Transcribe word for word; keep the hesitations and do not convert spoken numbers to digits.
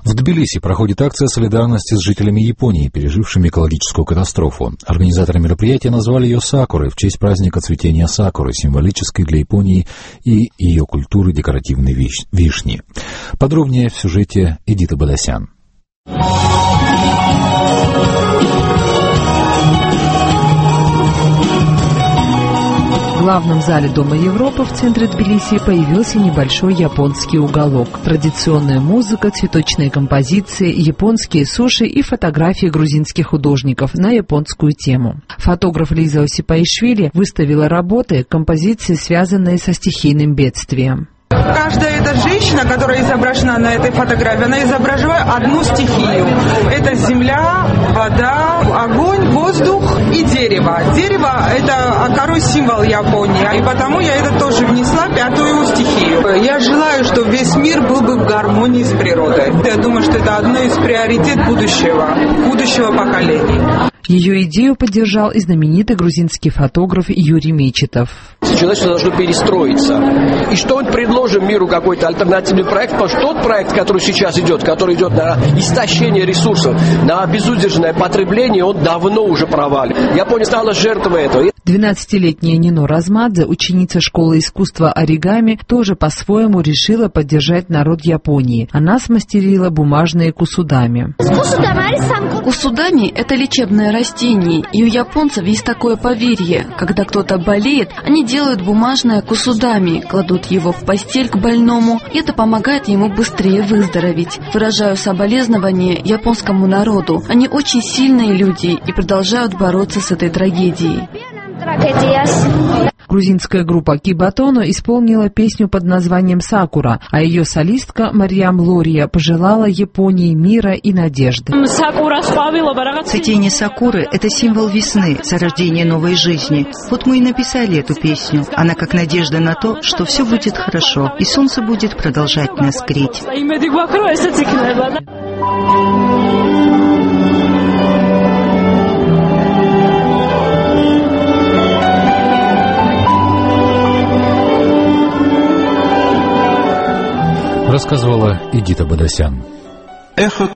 В Тбилиси проходит акция солидарности с жителями Японии, пережившими экологическую катастрофу. Организаторы мероприятия назвали ее «Сакурой» в честь праздника цветения сакуры, символической для Японии и ее культуры декоративной вишни. Подробнее в сюжете Эдиты Бадасян. В главном зале Дома Европы в центре Тбилиси появился небольшой японский уголок. Традиционная музыка, цветочные композиции, японские суши и фотографии грузинских художников на японскую тему. Фотограф Лиза Осипаишвили выставила работы, композиции, связанные со стихийным бедствием. Каждая эта женщина, которая изображена на этой фотографии, она изображает одну стихию. Это земля, вода, огонь, воздух и дерево. Дерево – это корой символ Японии, и потому я это тоже внесла, пятую стихию. Я желаю, чтобы весь мир был бы в гармонии с природой. Я думаю, что это одно из приоритетов будущего, будущего поколения. Ее идею поддержал и знаменитый грузинский фотограф Юрий Мечетов. Человечество должно перестроиться. И что мы предложим миру какой-то альтернативный проект, потому что тот проект, который сейчас идет, который идет на истощение ресурсов, на безудержное потребление, он давно уже провален. Япония стала жертвой этого. двенадцатилетняя Нино Размадзе, ученица школы искусства оригами, тоже по-своему решила поддержать народ Японии. Она смастерила бумажные кусудами. Кусудами – это лечебное растение, и у японцев есть такое поверье. Когда кто-то болеет, они делают бумажное кусудами, кладут его в постель к больному, и это помогает ему быстрее выздороветь. Выражаю соболезнования японскому народу. Они очень сильные люди и продолжают бороться с этой трагедией. Грузинская группа Кибатоно исполнила песню под названием «Сакура», а ее солистка Марьям Лория пожелала Японии мира и надежды. Цветение сакуры – это символ весны, зарождения новой жизни. Вот мы и написали эту песню. Она как надежда на то, что все будет хорошо, и солнце будет продолжать нас греть. Рассказывала Эдита Бадасян. Эхо